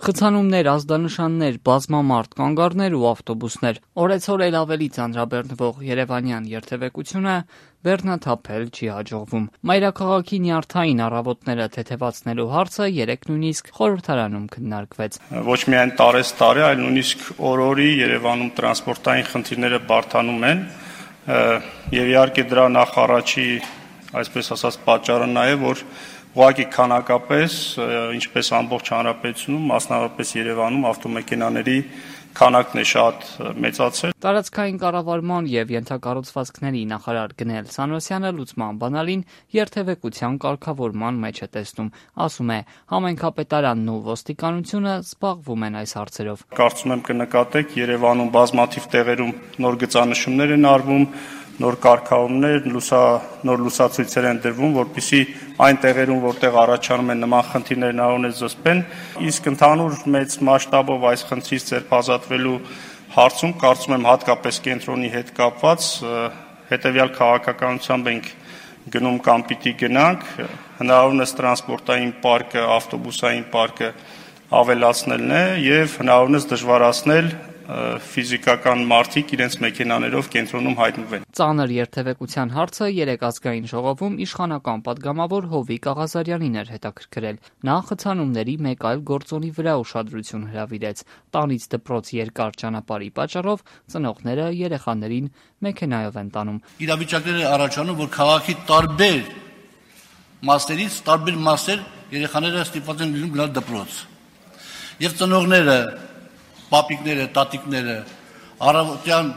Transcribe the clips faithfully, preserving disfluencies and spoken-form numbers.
Խցանումներ, ազդանշաններ, բազմամարդ կանգառներ ու ավտոբուսներ։ Օրեցօր էլ ավելի ծանրաբեռնվող երևանյան երթևեկությունը բեռնաթափել չի հաջողվում։ Մայրաքաղաքի նյարդային առավոտները թեթևացնելու հարցը երեկ նույնիսկ խորհրդարանում քննարկվեց։ Ոչ միայն տարեստարի, այլ նույնիսկ օր-օրի Երևանում տրանսպորտային խնդիրները բարդանում են, եւ իհարկե դրա նախարարի, այսպես ասած, պատճառը նա է, որ ուղղակի քանակապես, ինչպես ամբողջ հանրապետությունում, մասնավորապես Երևանում ավտոմեքենաների քանակն է շատ մեծացել։ Տարածքային կառավարման եւ ենթակառուցվածքների նախարար Գնել Սանոսյանը լուծման բանալին երթևեկության կարգավորման մեջ է տեսնում։ Ասում է, համայնքապետարանն ու ոստիկանությունը զբաղվում են այս հարցերով։ Կարծում եմ կնկատեք, Երևանում բազմաթիվ տեղերում նոր գծանշումներ են արվում, նոր կարգավորումներ, լուսա, նոր լուսացույցեր են դրվում, որպեսզի այն տեղերում, որտեղ առաջանում են նման խնդիրներ, հնարավորինս զսպեն, իսկ ընդհանուր մեծ մասշտաբով այս խնդրից ձերբազատվելու հարցում կարծում եմ հատկապես կենտրոնի հետ կապված հետևյալ քաղաքականությամբ ենք գնում կամ պիտի գնանք, հնարավորինս տրանսպորտային պարկը, ավտոբուսային պարկը ավելացնելն է եւ հնարավորինս դժվարացնել ֆիզիկական մարդիկ իրենց մեքենաներով կենտրոնում հայտնվեն։ Ծանր երթևեկության հարցը երեք ազգային ժողովում իշխանական պատգամավոր Հովիկ Աղազարյանին էր հետաքրքրել։ Նա խցանումների մեկ այլ գործոնի վրա ուշադրություն հրավիրեց։ Տանից դպրոց երկար ճանապարհի պատճառով ծնողները երեխաներին մեքենայով են տանում։ Իրավիճակներ է առաջանում, որ քաղաքի տարբեր մասերից տարբեր մասեր երեխաները ստիպված են լինում գնալ դպրոց։ Եվ ծնողները, պապիկները, տատիկները առավոտյան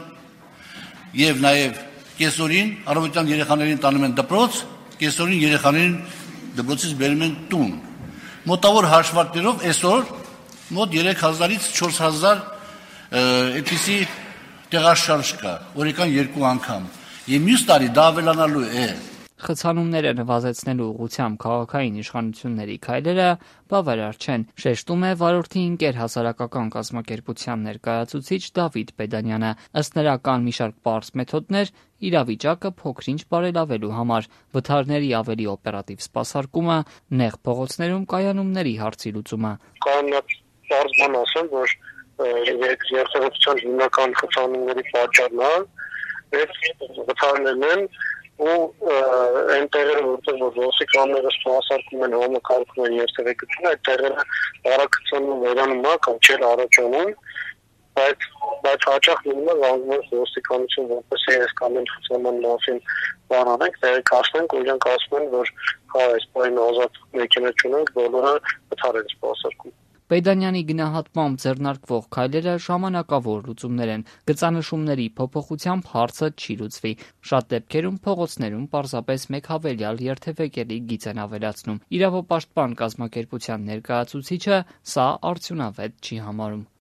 եւ նաեւ կեսօրին առավոտյան երեխաներին տանում են դպրոց, կեսօրին երեխաներին դպրոցից բերում են տուն։ Մոտավոր հաշվարկներով այսօր մոտ երեք հազարից չորս հազար այդպիսի տեղաշարժ կա, օրական երկու անգամ։ Եվ մյուս տարի դա ավելանալու է։ Խցանումները նվազեցնելու ուղղությամբ քաղաքային իշխանությունների քայլերը բավարար չեն, շեշտում է վարորդի ընկեր հասարակական կազմակերպության ներկայացուցիչ Դավիթ Բեդանյանը։ Ըստ նրա կան մի շարք պարզ մեթոդներ իրավիճակը փոքրինչ բարելավելու համար՝ վթարների ավելի օպերատիվ սպասարկումը, նեղ փողոցներում կայանումների հարցի լուծումը։ Կարող է պարզ բան ասեմ, որ երթևեկության հիմնական խցանումների պատճառն է վթարներն են ու այն տեղերը, որտեղ որ ոստիկանները սպասարկում են, համակարգում են երթևեկությունը, այդ տեղերը առաքցանում վերանում է կամ չէր առաջանում, բայց բայց հաճախ լինում է վազում ոստիկանություն, որպեսզի այս կամ այն խցանման մասին բանանենք, տեղեկացնենք, ու իրենք ասում են, որ հա այս բանը ազատ մեքենա չունենք, բոլորը վթար են սպասարկում։ Բեդանյանի գնահատմամբ ձեռնարկվող քայլերը ժամանակավոր լուծումներ են, գծանշումների փոփոխությամբ հարցը չի լուծվի։ Շատ դեպքերում փողոցներում պարզապես մեկ հավելյալ երթևեկելի գիծ են ավելացնում։ Իրավապաշտպան կազմակերպության ներկայացուցիչը սա արդյունավետ չի համարում։